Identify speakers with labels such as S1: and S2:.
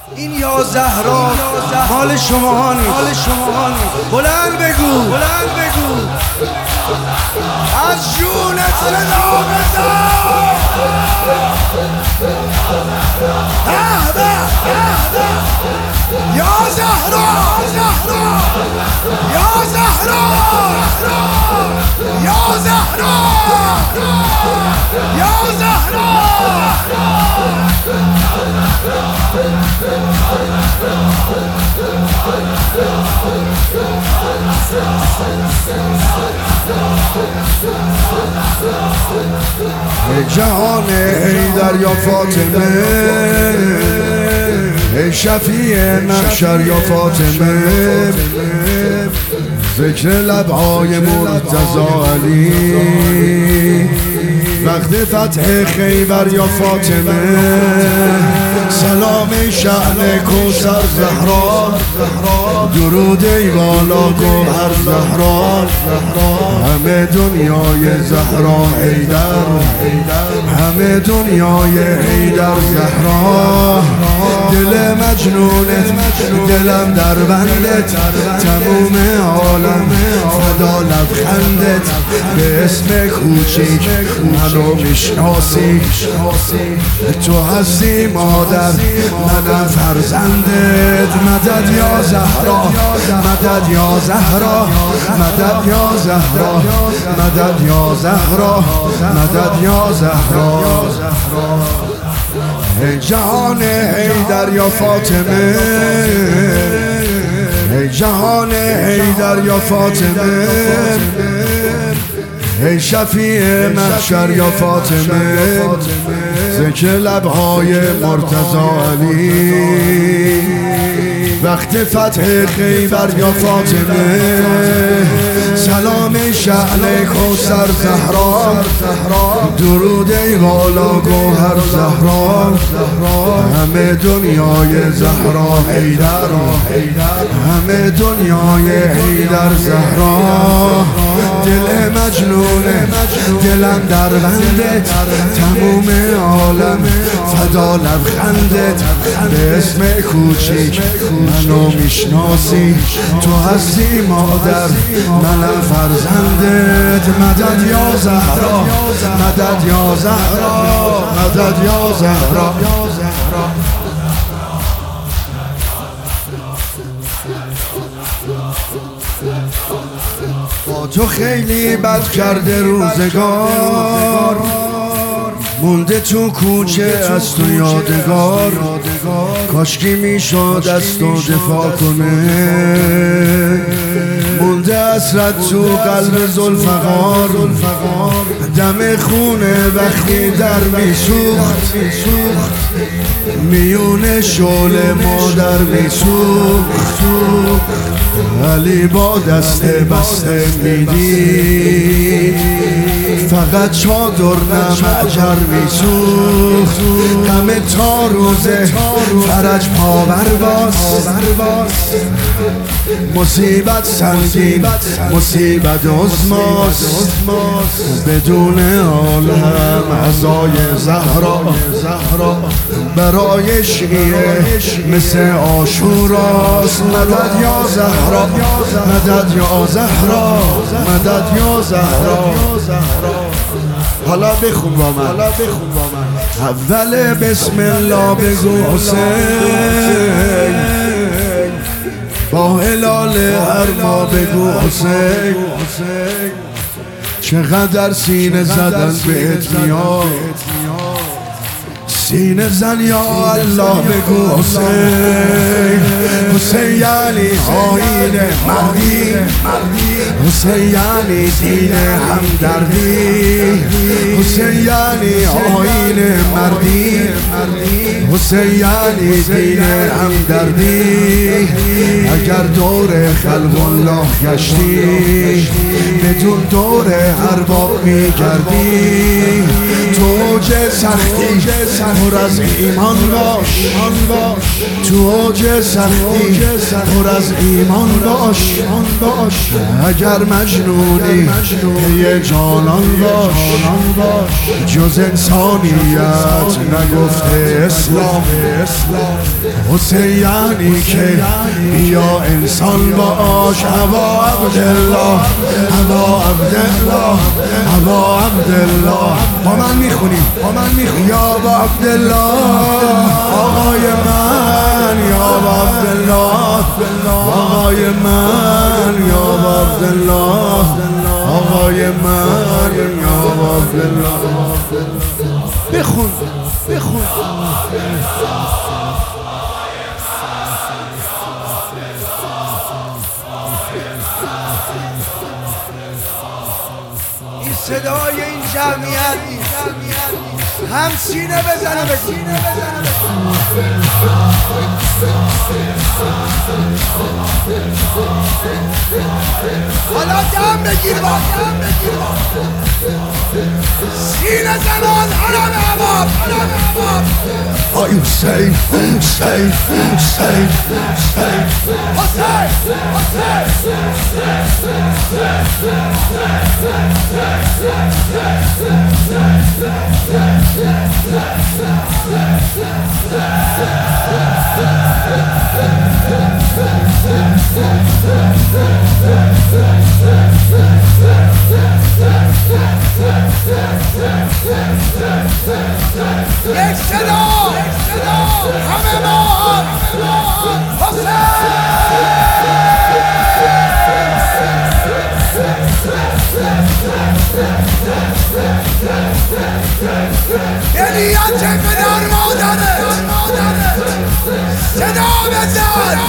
S1: این یا زهرا مال شما نیست. بلند بگو از جونت صدا بزن. یا زهرا یا زهرا یا زهرا یا زهرا ای جهان حیدر یا فاطمه، ای شفیع محشر یا فاطمه، ذکر لبهای مرتضی علی وقت فتح خیبر یا فاطمه، سلام شأن کوثر زهرا، درود ای والا گوهر زهرا، همه دنیای زهرا حیدر، همه دنیای حیدر زهرا، دل مجنونت دلم در بندت، تموم عالم فدا لبخندت، به اسم کوچیک منو میشناسی، تو هستی مادر منم فرزندت. مدد یا زهرا، مدد یا زهرا، مدد یا زهرا، مدد یا زهرا، مدد یا زهرا. ای جهان حیدر یا فاطمه، ای جهان حیدر یا فاطمه، ای شفیع محشر یا فاطمه، ذکر لبهای مرتضی علی وقت فتح خیبر یا فاطمه، سلام شأن کوثر زهرا، درود ای والا گوهر زهرا، همه دنیای زهرا حیدر، همه دنیای حیدر زهرا، دل مجنونه دلم در بندت، تموم عالم فدا لبخندت، به اسم کوچیک منو میشناسی، تو هستی مادر منم فرزندت. مدد یا زهرا، مدد یا زهرا، مدد یا زهرا. با تو خیلی بد کرده روزگار، مونده تو کوچه از تو یادگار، کاشکی میشد از تو دفاع کنه، مونده حسرت تو قلب ذوالفقار، دم خونه وقتی در میسوخت، میون شعله مادر میسوخت، علی با دست بسته میدید، فقط چادر نمجر میسوخت، همه تا روزه فرج پاور باز، مصیبت سنگین مصیبت عظماست، بدون عالم عزای زهرا، برای شیعه مثل عاشوراست. مدد یا زهرا، مدد یا زهرا، مدد یا زهرا. حالا بخون با من، اول بسم الله بگو حسین، با هلال هر ما بگو حسین، چقدر سینه زدن بهت میاد، سینه زن یا الله بگو حسین، حسین یعنی آیین مردی، حسین یعنی دین همدردی، حسین یعنی آیین مردی، حسین یعنی دین همدردی. اگر دور خلق الله گشتی، بدون دور ارباب میگردی، تو اوج سختی پر از ایمان باش، تو اوج سختی پر از ایمان باش، اگر مجنونی یه جانان باش، جز انسانیت نگفته اسلام. حسین یعنی که بیا انسان باش. ابا عبدالله با من میخونیم یا ابا عبدالله آقای من، یا ابا عبدالله آقای من، یا ابا عبدالله آقای من، یا ابا عبدالله. بخون این صدای این جمعیت هم سینه بزنه بگو. حالا دم بگیر با سینه زنان حرام عباب. Are you safe? یک صدا همه ما هدیت پدر مادرت صدا بزن.